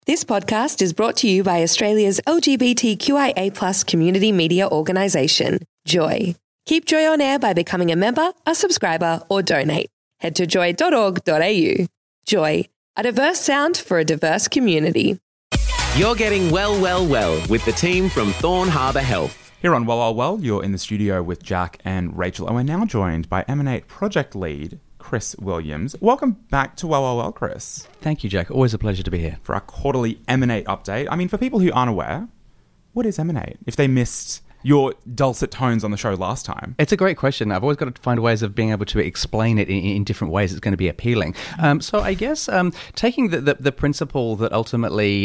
This podcast is brought to you by Australia's LGBTQIA+ community media organisation, Joy. Keep Joy on air by becoming a member, a subscriber, or donate. Head to joy.org.au. Joy, a diverse sound for a diverse community. You're getting well with the team from Thorn Harbour Health. Here on Well, you're in the studio with Jack and Rachel, and we're now joined by Emanate project lead, Chris Williams. Welcome back to Well, Chris. Thank you, Jack. Always a pleasure to be here. For our quarterly Emanate update. I mean, for people who aren't aware, what is Emanate? If they missed your dulcet tones on the show last time. It's a great question. I've always got to find ways of being able to explain it in different ways that's going to be appealing. So I guess taking the principle that ultimately,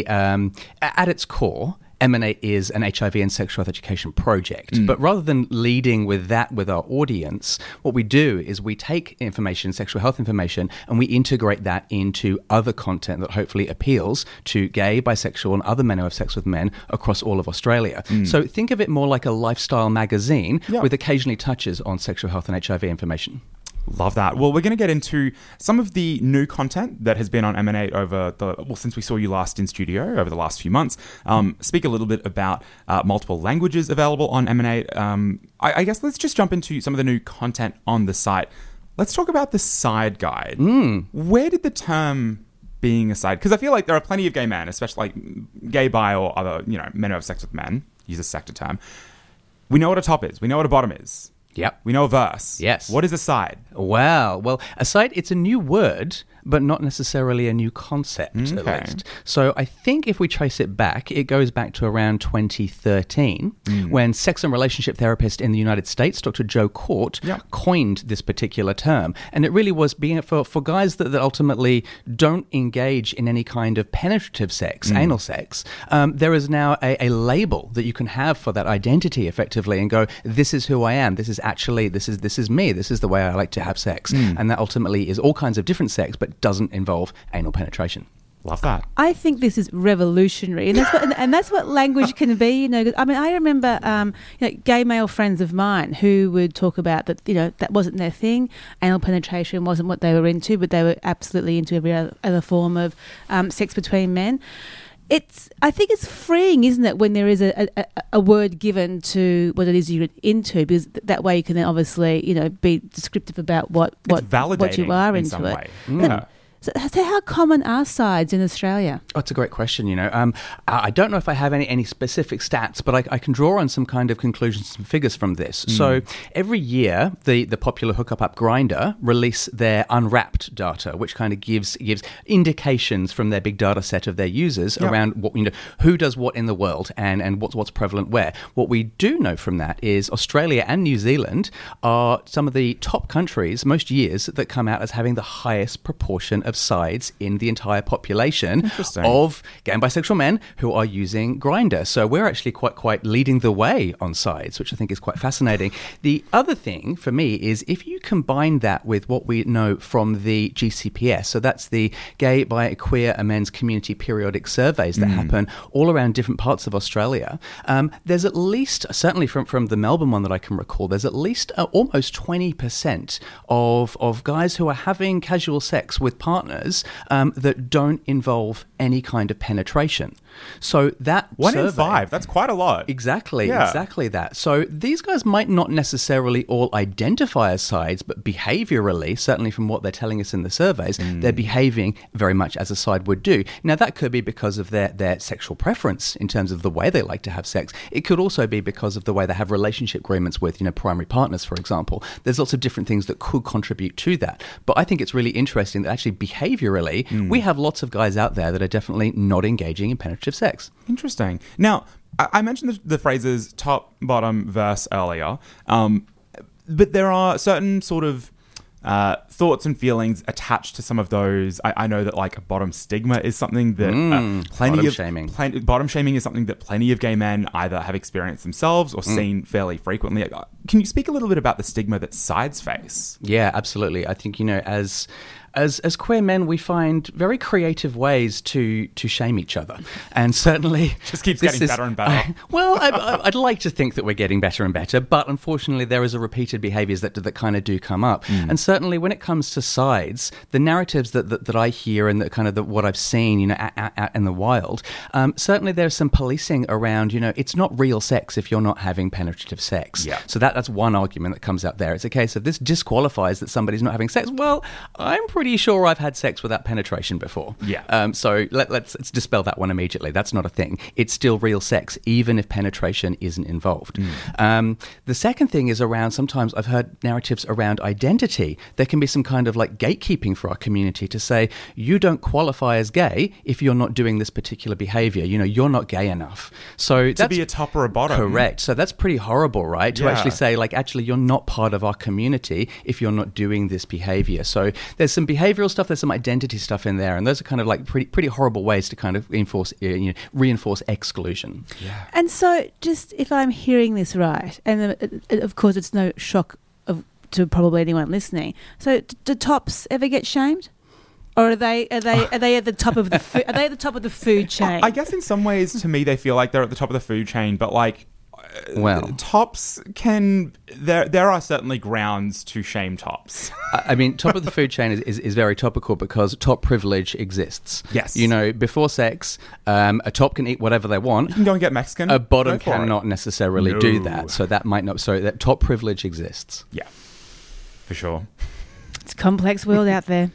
at its core, Emanate is an HIV and sexual health education project. But rather than leading with that with our audience, what we do is we take information, sexual health information, and we integrate that into other content that hopefully appeals to gay, bisexual, and other men who have sex with men across all of Australia. So think of it more like a lifestyle magazine with occasionally touches on sexual health and HIV information. Love that. Well, we're going to get into some of the new content that has been on Emanate since we saw you last in studio over the last few months. Speak a little bit about multiple languages available on Emanate. I guess let's just jump into some of the new content on the site. Let's talk about the side guide. Where did the term being a side? Because I feel like there are plenty of gay men, especially like gay, bi, or other, men who have sex with men. Use a sector term. We know what a top is. We know what a bottom is. Yep. We know a verse. Yes. What is a side? Wow. Well, a side, it's a new word, but not necessarily a new concept, at least. So I think if we trace it back, it goes back to around 2013, when sex and relationship therapist in the United States, Dr. Joe Court, coined this particular term. And it really was being for guys that ultimately don't engage in any kind of penetrative sex, anal sex. There is now a label that you can have for that identity effectively and go, this is who I am. This is me. This is the way I like to have sex. And that ultimately is all kinds of different sex, but doesn't involve anal penetration. Love that. I think this is revolutionary, and that's what language can be. I mean, I remember gay male friends of mine who would talk about that. That wasn't their thing. Anal penetration wasn't what they were into, but they were absolutely into every other form of sex between men. I think it's freeing, isn't it, when there is a word given to what it is you're into, because that way you can then obviously, be descriptive about what you are into way. So how common are sides in Australia? Oh, it's a great question, I don't know if I have any specific stats, but I can draw on some kind of conclusions and figures from this. So every year, the popular hookup app Grindr release their unwrapped data, which kind of gives indications from their big data set of their users around what who does what in the world and what's prevalent where. What we do know from that is Australia and New Zealand are some of the top countries most years that come out as having the highest proportion of sides in the entire population of gay and bisexual men who are using Grindr. So we're actually quite leading the way on sides, which I think is quite fascinating. The other thing for me is if you combine that with what we know from the GCPS, so that's the Gay, Bi, Queer and Men's Community Periodic Surveys that happen all around different parts of Australia, there's at least, certainly from the Melbourne one that I can recall, there's at least almost 20% of guys who are having casual sex with partners that don't involve any kind of penetration. So that 1 in 5, that's quite a lot. Exactly that. So these guys might not necessarily all identify as sides, but behaviorally, certainly from what they're telling us in the surveys, they're behaving very much as a side would do. Now, that could be because of their sexual preference in terms of the way they like to have sex. It could also be because of the way they have relationship agreements with, primary partners, for example. There's lots of different things that could contribute to that. But I think it's really interesting that actually behaviorally, we have lots of guys out there that are definitely not engaging in penetrative sex. Interesting. Now, I mentioned the phrases top, bottom, verse earlier, but there are certain sort of thoughts and feelings attached to some of those. I know that like bottom stigma is something that bottom shaming is something that plenty of gay men either have experienced themselves or seen fairly frequently. Can you speak a little bit about the stigma that sides face? Yeah, absolutely. I think, as as queer men, we find very creative ways to shame each other, and certainly Just keeps getting better and better. Well, I'd like to think that we're getting better and better, but unfortunately, there is a repeated behaviours that kind of do come up, and certainly when it comes to sides, the narratives that I hear and what I've seen, out in the wild, certainly there's some policing around. It's not real sex if you're not having penetrative sex. Yeah. So that's one argument that comes out there. It's a case of this disqualifies that somebody's not having sex. Well, I'm pretty sure I've had sex without penetration before. Yeah. So let's dispel that one immediately. That's not a thing. It's still real sex, even if penetration isn't involved. The second thing is around, sometimes I've heard narratives around identity. There can be some kind of like gatekeeping for our community to say, you don't qualify as gay if you're not doing this particular behaviour. You're not gay enough. So To be a top or a bottom. Correct. So that's pretty horrible, right? To Yeah. actually say, actually, you're not part of our community if you're not doing this behaviour. So there's some behavioural stuff, there's some identity stuff in there, and those are kind of like pretty horrible ways to kind of reinforce exclusion. Yeah. And so, just if I'm hearing this right, and of course it's no shock to probably anyone listening. So, do tops ever get shamed, or are they at the top of the are they at the top of the food chain? I guess in some ways, to me, they feel like they're at the top of the food chain, but Well, tops can... There are certainly grounds to shame tops. I mean, top of the food chain is very topical because top privilege exists. Yes. Before sex, a top can eat whatever they want. You can go and get Mexican. A bottom Go for it. cannot necessarily No. do that. So that might not... So that top privilege exists. Yeah, for sure. It's a complex world out there.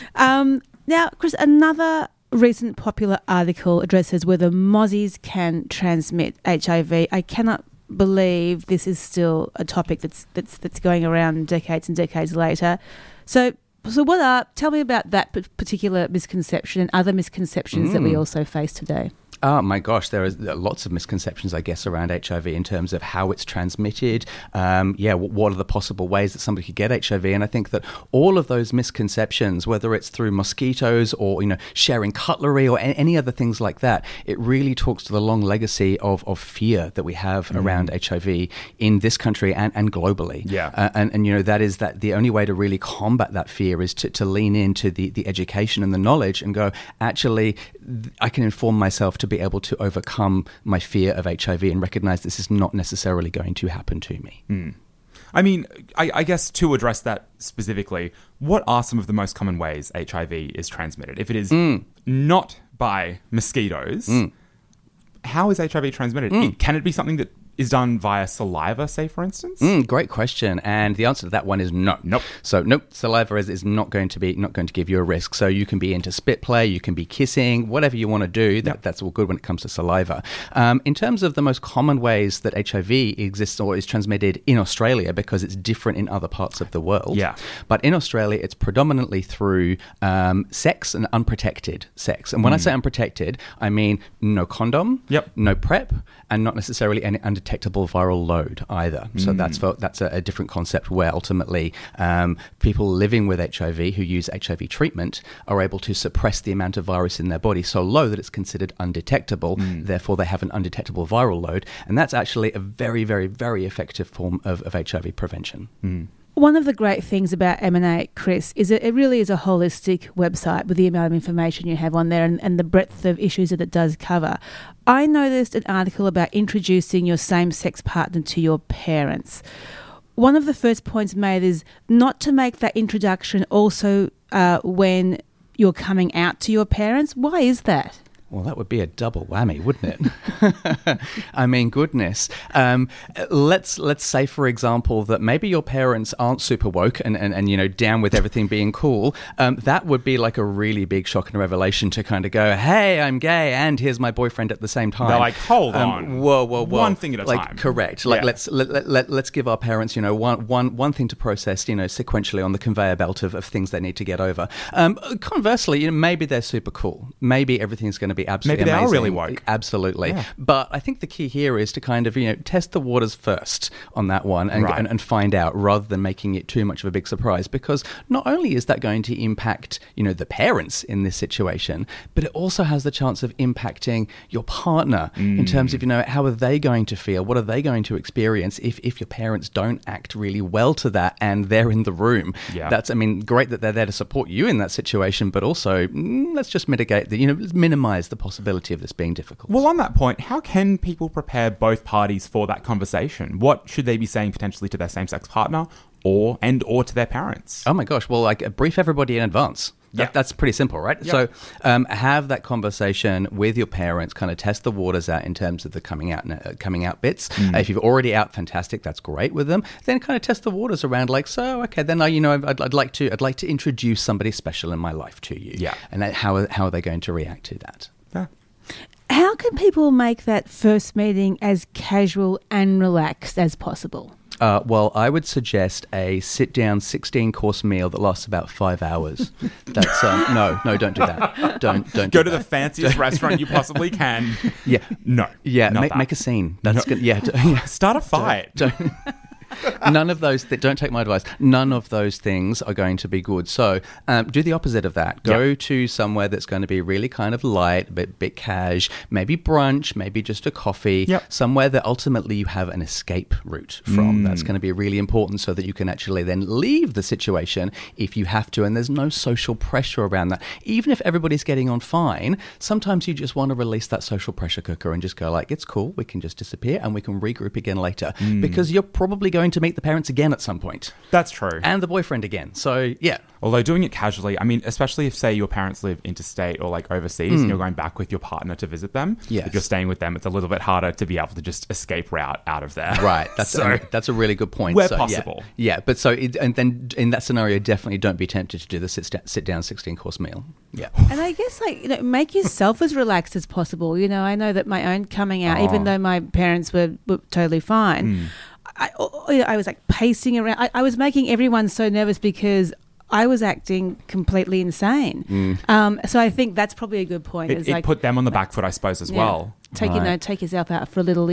Now, Chris, another recent popular article addresses whether mozzies can transmit HIV. I cannot believe this is still a topic that's going around decades and decades later. So tell me about that particular misconception and other misconceptions that we also face today. Oh my gosh, there are lots of misconceptions, I guess, around HIV in terms of how it's transmitted. What are the possible ways that somebody could get HIV? And I think that all of those misconceptions, whether it's through mosquitoes or sharing cutlery or any other things like that, it really talks to the long legacy of fear that we have around HIV in this country and globally. Yeah. And that is that the only way to really combat that fear is to lean into the education and the knowledge and go, actually, I can inform myself to be able to overcome my fear of HIV and recognize this is not necessarily going to happen to me. I mean, I guess to address that specifically, what are some of the most common ways HIV is transmitted? If it is not by mosquitoes, how is HIV transmitted? Can it be something that is done via saliva, say, for instance? Great question, and the answer to that one is no. Nope. So nope, saliva is not going to give you a risk. So you can be into spit play, you can be kissing, whatever you want to do. That's all good when it comes to saliva. In terms of the most common ways that HIV exists or is transmitted in Australia, because it's different in other parts of the world. Yeah. But in Australia, it's predominantly through sex and unprotected sex. And when I say unprotected, I mean no condom, no PrEP, and not necessarily any undetectable viral load either. So that's a different concept where ultimately people living with HIV who use HIV treatment are able to suppress the amount of virus in their body so low that it's considered undetectable. Therefore, they have an undetectable viral load. And that's actually a very, very, very effective form of HIV prevention. One of the great things about Emanate, Chris, is it really is a holistic website with the amount of information you have on there and the breadth of issues that it does cover. I noticed an article about introducing your same-sex partner to your parents. One of the first points made is not to make that introduction also when you're coming out to your parents. Why is that? Well, that would be a double whammy, wouldn't it? I mean, goodness. Let's say, for example, that maybe your parents aren't super woke and down with everything being cool. That would be like a really big shock and revelation to kind of go, hey, I'm gay and here's my boyfriend at the same time. They're like, hold on. Whoa. One thing at a time. Correct. Yeah. Let's give our parents, one thing to process, sequentially on the conveyor belt of things they need to get over. Conversely, maybe they're super cool. Maybe everything's going to be absolutely Maybe they amazing. are really woke. Absolutely. Yeah. But I think the key here is to kind of, test the waters first on that one and, Right. and find out, rather than making it too much of a big surprise, because not only is that going to impact, the parents in this situation, but it also has the chance of impacting your partner in terms of, how are they going to feel? What are they going to experience if your parents don't act really well to that and they're in the room? Yeah. That's, great that they're there to support you in that situation, but also let's just mitigate let's minimize the possibility of this being difficult. Well, on that point, how can people prepare both parties for that conversation? What should they be saying potentially to their same-sex partner or to their parents? Oh my gosh. Well, brief everybody in advance. Yeah. That's pretty simple, right? Yeah. So have that conversation with your parents, kind of test the waters out in terms of the coming out bits. If you've already out, fantastic, that's great with them. Then kind of test the waters around then I'd like to introduce somebody special in my life to you. Yeah. And how are they going to react to that? Yeah. How can people make that first meeting as casual and relaxed as possible? Well, I would suggest a sit-down 16-course meal that lasts about 5 hours. That's no, don't do that. Don't Go do to the that. fanciest restaurant you possibly can. Yeah, No. yeah. not that. Make a scene. That's good. Yeah. Start a fight. None of those. Don't take my advice. None of those things are going to be good. So do the opposite of that. Go to somewhere that's going to be really kind of light, a bit cash, maybe brunch, maybe just a coffee. Yep. Somewhere that ultimately you have an escape route from. That's going to be really important so that you can actually then leave the situation if you have to. And there's no social pressure around that. Even if everybody's getting on fine, sometimes you just want to release that social pressure cooker and just go it's cool. We can just disappear and we can regroup again later because you're probably going to meet the parents again at some point. That's true. And the boyfriend again. So, yeah. Although doing it casually, especially if, say, your parents live interstate or overseas and you're going back with your partner to visit them, Yes. if you're staying with them, it's a little bit harder to be able to just escape route out of there. Right. That's a really good point. Where So, possible. Yeah. But and then in that scenario, definitely don't be tempted to do the sit down 16-course meal. Yeah. And I guess make yourself as relaxed as possible. I know that my own coming out, even though my parents were totally fine, I was pacing around. I was making everyone so nervous because I was acting completely insane. So I think that's probably a good point. It put them on the back foot, I suppose, as well. Take yourself out for a little,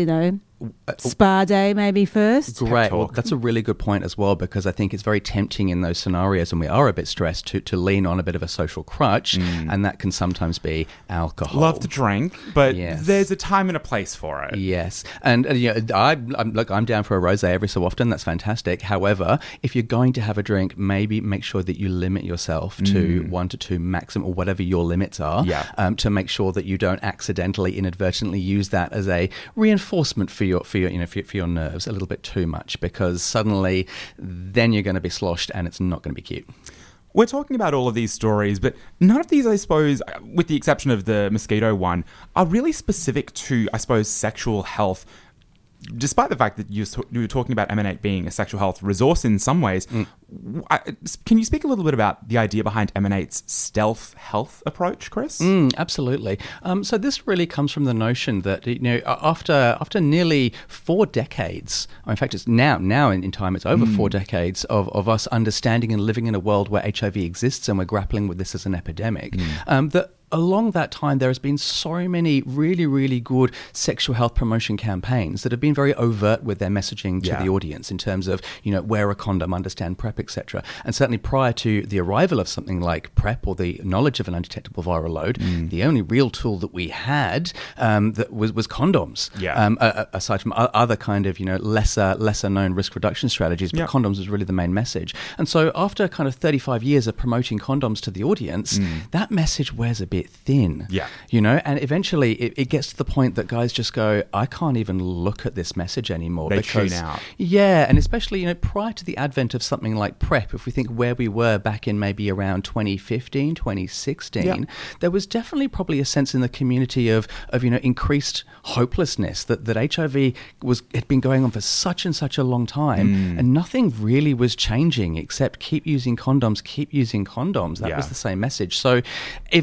spa day maybe first. Great. Well, talk. that's a really good point as well, because I think it's very tempting in those scenarios when we are a bit stressed to lean on a bit of a social crutch, and that can sometimes be alcohol. Love to drink, but Yes. there's a time and a place for it. Yes, and I'm down for a rosé every so often. That's fantastic. However, if you're going to have a drink, maybe make sure that you limit yourself to 1 to 2 maximum, or whatever your limits are. Yeah. To make sure that you don't accidentally, inadvertently use that as a reinforcement for your nerves a little bit too much, because suddenly then you're going to be sloshed and it's not going to be cute. We're talking about all of these stories, but none of these, I suppose, with the exception of the mosquito one, are really specific to, I suppose, sexual health. Despite the fact that you were talking about M&8 being a sexual health resource in some ways, can you speak a little bit about the idea behind M&8's stealth health approach, Chris? Absolutely. So this really comes from the notion that after nearly 4 decades, in fact, it's now in time, it's over 4 decades of us understanding and living in a world where HIV exists and we're grappling with this as an epidemic. That along that time, there has been so many really, really good sexual health promotion campaigns that have been very overt with their messaging to the audience in terms of, wear a condom, understand PrEP, etc. And certainly prior to the arrival of something like PrEP or the knowledge of an undetectable viral load, the only real tool that we had that was condoms. Yeah. Aside from other kind of, lesser known risk reduction strategies, but condoms was really the main message. And so after kind of 35 years of promoting condoms to the audience, that message wears a bit thin. Yeah. And eventually it gets to the point that guys just go, I can't even look at this message anymore. They because, tune out. Yeah, and especially, prior to the advent of something like PrEP, if we think where we were back in maybe around 2015, 2016, there was definitely probably a sense in the community of increased hopelessness that HIV had been going on for such and such a long time, and nothing really was changing except keep using condoms. That was the same message. So eventually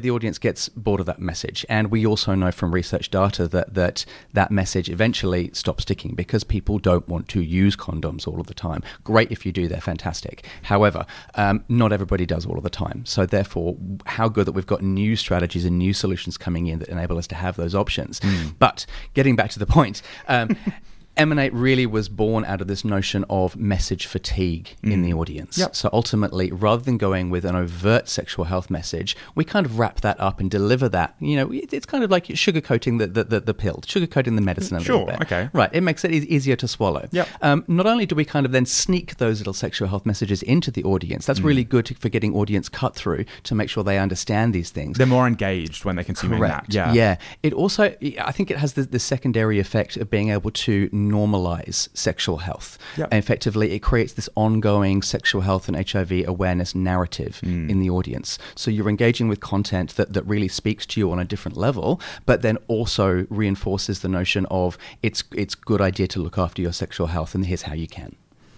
the audience gets bored of that message. And we also know from research data that message eventually stops sticking because people don't want to use condoms all of the time. Great if you do, they're fantastic. However, not everybody does all of the time. So therefore, how good that we've got new strategies and new solutions coming in that enable us to have those options. But getting back to the point, Emanate really was born out of this notion of message fatigue in the audience. Yep. So ultimately, rather than going with an overt sexual health message, we kind of wrap that up and deliver that. You know, it's kind of like sugarcoating the pill, sugarcoating the medicine a little bit. Okay. Right. It makes it easier to swallow. Yep. Not only do we kind of then sneak those little sexual health messages into the audience, that's really good for getting audience cut through to make sure they understand these things. They're more engaged when they're consuming Correct. that. Yeah. It also, I think it has the secondary effect of being able to normalize sexual health. Yep. And effectively, it creates this ongoing sexual health and HIV awareness narrative in the audience. So you're engaging with content that really speaks to you on a different level, but then also reinforces the notion of it's good idea to look after your sexual health, and here's how you can.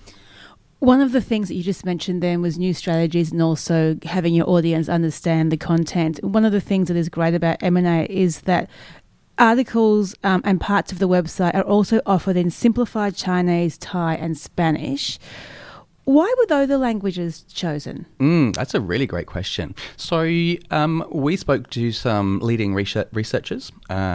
One of the things that you just mentioned then was new strategies and also having your audience understand the content. One of the things that is great about Emanate is that articles and parts of the website are also offered in simplified Chinese, Thai and Spanish. Why were those the languages chosen? That's a really great question. So we spoke to some leading researchers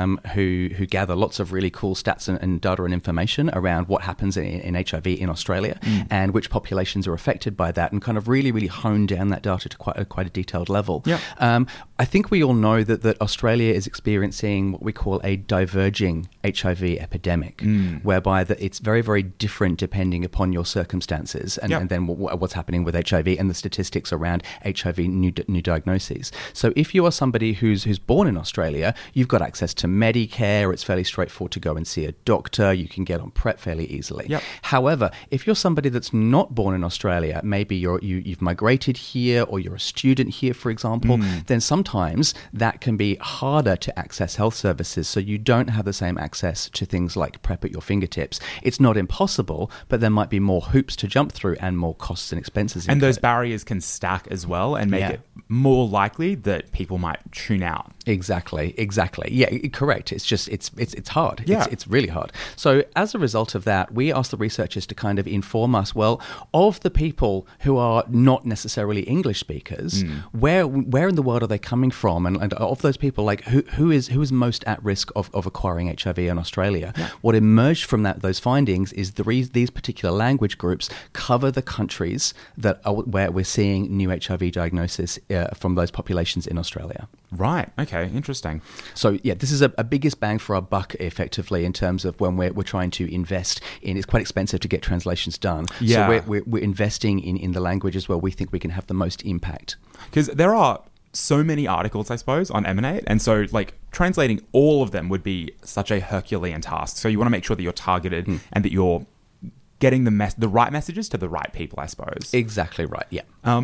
who gather lots of really cool stats and data and information around what happens in HIV in Australia and which populations are affected by that, and kind of really, really hone down that data to quite a detailed level. Yep. I think we all know that Australia is experiencing what we call a diverging HIV epidemic, whereby that it's very, very different depending upon your circumstances and then what's happening with HIV and the statistics around HIV new diagnoses. So if you are somebody who's born in Australia, you've got access to Medicare. It's fairly straightforward to go and see a doctor. You can get on PrEP fairly easily. Yep. However, if you're somebody that's not born in Australia, maybe you've migrated here or you're a student here, for example, then sometimes that can be harder to access health services. So you don't have the same access to things like PrEP at your fingertips. It's not impossible, but there might be more hoops to jump through and more costs and expenses. And those barriers can stack as well and make it more likely that people might tune out. Exactly. Yeah, correct. It's just, it's hard. Yeah. It's really hard. So as a result of that, we asked the researchers to kind of inform us, well, of the people who are not necessarily English speakers, where in the world are they coming from? And of those people, like who is most at risk of acquiring HIV in Australia? Yeah. What emerged from those findings is these particular language groups cover the countries where we're seeing new HIV diagnosis from those populations in Australia. Right. Okay. Interesting. So yeah, this is a biggest bang for our buck, effectively, in terms of when we're trying to invest in. It's quite expensive to get translations done. Yeah. So we're investing in the languages where we think we can have the most impact. Because there are so many articles, I suppose, on Emanate, and so like translating all of them would be such a Herculean task. So you want to make sure that you're targeted and that you're getting the right messages to the right people, I suppose. Exactly right. Yeah.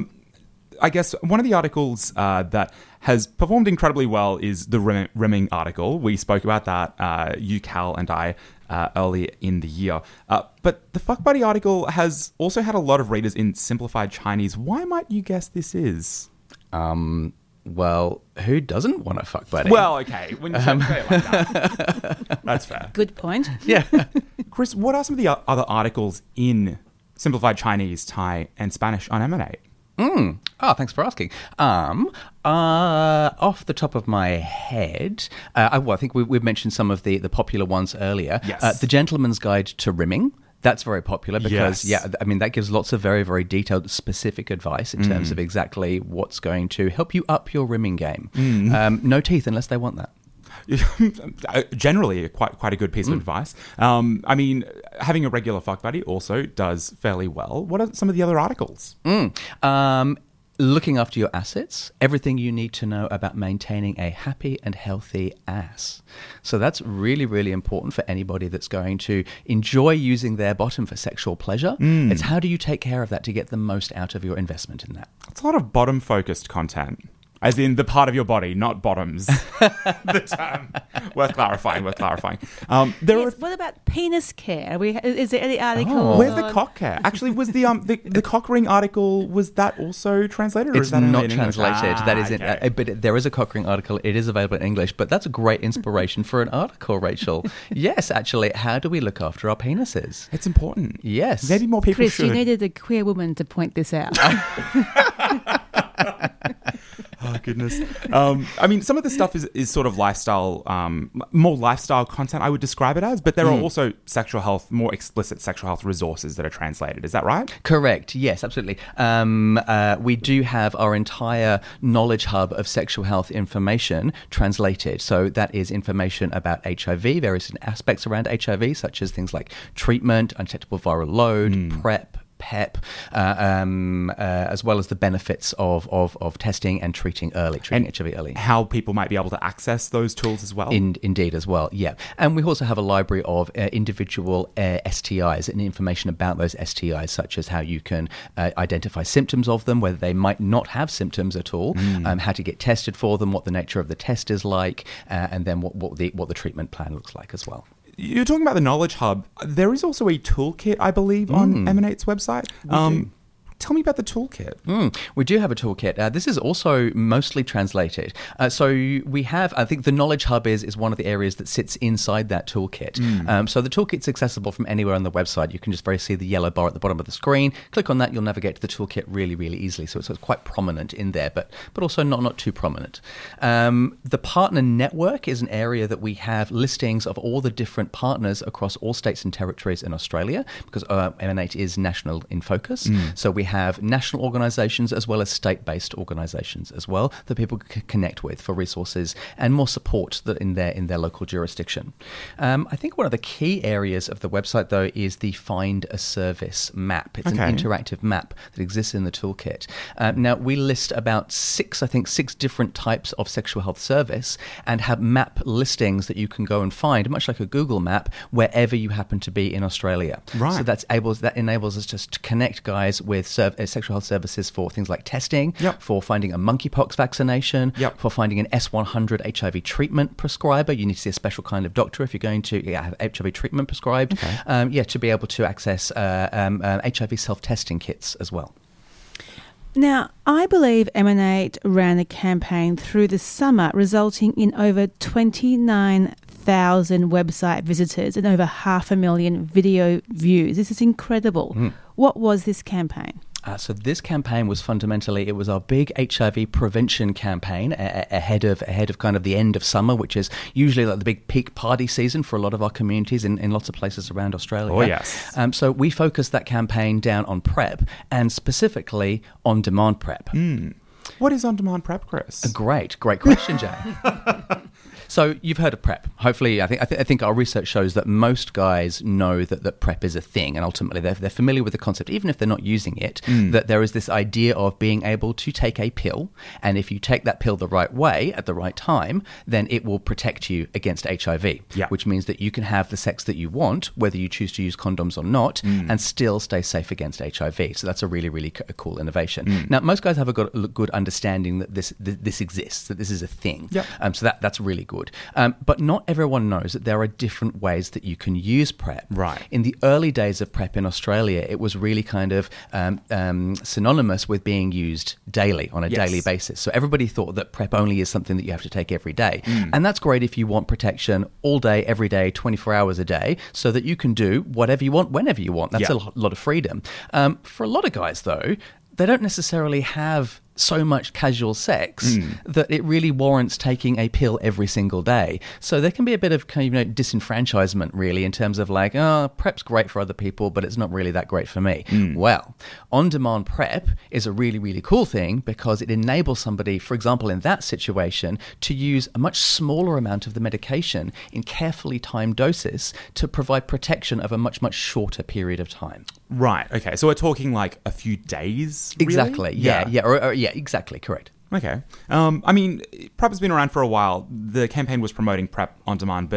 I guess one of the articles that has performed incredibly well is the Rimming article. We spoke about that, you, Cal, and I, earlier in the year. But the Fuck Buddy article has also had a lot of readers in simplified Chinese. Why might you guess this is? Well, who doesn't want a fuck buddy? Well, okay. When you say it like that, that's fair. Good point. Yeah. Chris, what are some of the other articles in simplified Chinese, Thai, and Spanish on Emanate? Thanks for asking. Off the top of my head, I think we've mentioned some of the popular ones earlier. Yes. The Gentleman's Guide to Rimming. That's very popular because, that gives lots of very, very detailed, specific advice in terms of exactly what's going to help you up your rimming game. No teeth unless they want that. Generally, quite a good piece of advice. I mean, having a regular fuck buddy also does fairly well. What are some of the other articles? Looking after your assets, everything you need to know about maintaining a happy and healthy ass. So that's really, really important for anybody that's going to enjoy using their bottom for sexual pleasure. It's how do you take care of that to get the most out of your investment in that? It's a lot of bottom-focused content, As in the part of your body, not bottoms. The term. Worth clarifying. What about penis care? Is there any article? Where's the cock care? Actually, was the cock ring article, was that also translated? Or It's is that only not in English? translated. That is okay. but there is a Cochrane article. It is available in English, but that's a great inspiration for an article, Rachel. Yes, actually, how do we look after our penises? It's important. Yes. Maybe more people Chris, should. you needed a queer woman to point this out. Oh, goodness. I mean, some of the stuff is sort of lifestyle, more lifestyle content, I would describe it as, but there are also sexual health, more explicit sexual health resources that are translated. Is that right? Correct. Yes, absolutely. We do have our entire knowledge hub of sexual health information translated. So that is information about HIV, various aspects around HIV, such as things like treatment, undetectable viral load, PrEP, as well as the benefits of testing and treating HIV early. How people might be able to access those tools as well? Indeed as well, yeah. And we also have a library of individual STIs and information about those STIs, such as how you can identify symptoms of them, whether they might not have symptoms at all, how to get tested for them, what the nature of the test is like, and then what the treatment plan looks like as well. You're talking about the Knowledge Hub. There is also a toolkit, I believe, on Emanate's website. Tell me about the toolkit. We do have a toolkit. This is also mostly translated. So we have, I think the Knowledge Hub is one of the areas that sits inside that toolkit. So the toolkit's accessible from anywhere on the website. You can just see the yellow bar at the bottom of the screen. Click on that, you'll navigate to the toolkit really, really easily. So it's quite prominent in there, but also not too prominent. The partner network is an area that we have listings of all the different partners across all states and territories in Australia, because Emanate is national in focus. So we have national organisations as well as state-based organisations as well that people can connect with for resources and more support in their local jurisdiction. I think one of the key areas of the website, though, is the Find a Service map. It's an interactive map that exists in the toolkit. Now, we list about six different types of sexual health service and have map listings that you can go and find, much like a Google map, wherever you happen to be in Australia. Right. So that enables us just to connect guys with sexual health services for things like testing, for finding a monkeypox vaccination, for finding an S100 HIV treatment prescriber. You need to see a special kind of doctor if you're going to have HIV treatment prescribed. To be able to access HIV self-testing kits as well. Now, I believe Emanate ran a campaign through the summer resulting in over 29,000 website visitors and over 500,000 video views. This is incredible. What was this campaign? So this campaign was fundamentally, it was our big HIV prevention campaign ahead of kind of the end of summer, which is usually like the big peak party season for a lot of our communities in lots of places around Australia. Oh, yes. So we focused that campaign down on PrEP and specifically on-demand PrEP. What is on-demand PrEP, Chris? A great question, Jay. So you've heard of PrEP. Hopefully, I think our research shows that most guys know that PrEP is a thing, and ultimately they're familiar with the concept, even if they're not using it, that there is this idea of being able to take a pill, and if you take that pill the right way at the right time, then it will protect you against HIV, which means that you can have the sex that you want, whether you choose to use condoms or not, and still stay safe against HIV. So that's a really, really cool innovation. Now, most guys have a good understanding that this exists, that this is a thing. So that's really good. But not everyone knows that there are different ways that you can use PrEP. Right. In the early days of PrEP in Australia, it was really kind of synonymous with being used daily, on a daily basis. So everybody thought that PrEP only is something that you have to take every day. And that's great if you want protection all day, every day, 24 hours a day, so that you can do whatever you want, whenever you want. That's a lot of freedom. For a lot of guys, though, they don't necessarily have so much casual sex that it really warrants taking a pill every single day. So there can be a bit of kind of disenfranchisement, really, in terms of like, PrEP's great for other people, but it's not really that great for me. Well, on-demand PrEP is a really, really cool thing because it enables somebody, for example, in that situation, to use a much smaller amount of the medication in carefully timed doses to provide protection of a much, much shorter period of time. Right. Okay. So we're talking like a few days, really? Exactly. Yeah, exactly. Correct. Okay. I mean, PrEP has been around for a while. The campaign was promoting PrEP on demand, but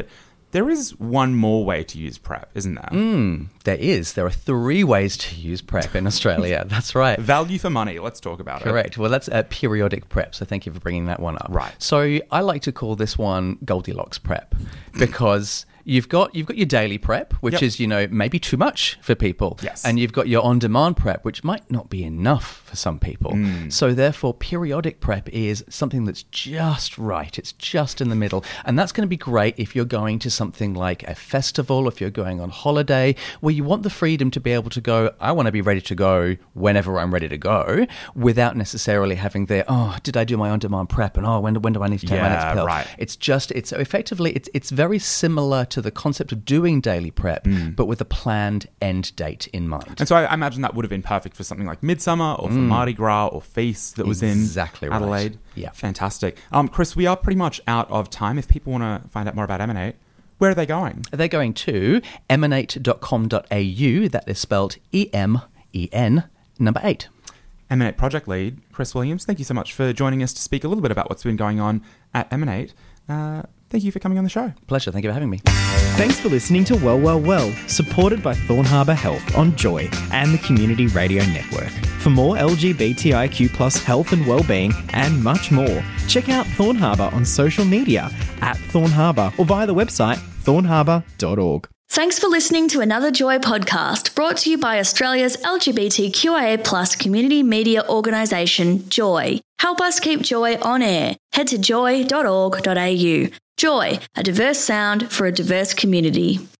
there is one more way to use PrEP, isn't there? There is. There are 3 ways to use PrEP in Australia. That's right. Value for money. Let's talk about it. Correct. Well, that's periodic PrEP, so thank you for bringing that one up. Right. So I like to call this one Goldilocks PrEP because you've got your daily PrEP, which is, maybe too much for people. Yes. And you've got your on-demand PrEP, which might not be enough for some people. So therefore, periodic PrEP is something that's just right. It's just in the middle. And that's going to be great if you're going to something like a festival, if you're going on holiday, where you want the freedom to be able to go, I want to be ready to go whenever I'm ready to go, without necessarily having did I do my on-demand PrEP? And when do I need to take my next pill? Right. It's effectively very similar to the concept of doing daily PrEP, but with a planned end date in mind. And so I imagine that would have been perfect for something like Midsummer or for Mardi Gras or Feast that was in Exactly right. Adelaide. Yeah. Fantastic. Chris, we are pretty much out of time. If people want to find out more about Emanate, where are they going? They're going to emanate.com.au. That is spelled EMEN, number 8. Emanate Project Lead, Chris Williams, thank you so much for joining us to speak a little bit about what's been going on at Emanate. Thank you for coming on the show. Pleasure. Thank you for having me. Thanks for listening to Well, Well, Well, supported by Thorn Harbour Health on Joy and the Community Radio Network. For more LGBTIQ+ health and wellbeing and much more, check out Thorn Harbour on social media @Thorn Harbour or via the website thornharbour.org. Thanks for listening to another Joy podcast brought to you by Australia's LGBTQIA+ community media organisation, Joy. Help us keep Joy on air. Head to joy.org.au. Joy, a diverse sound for a diverse community.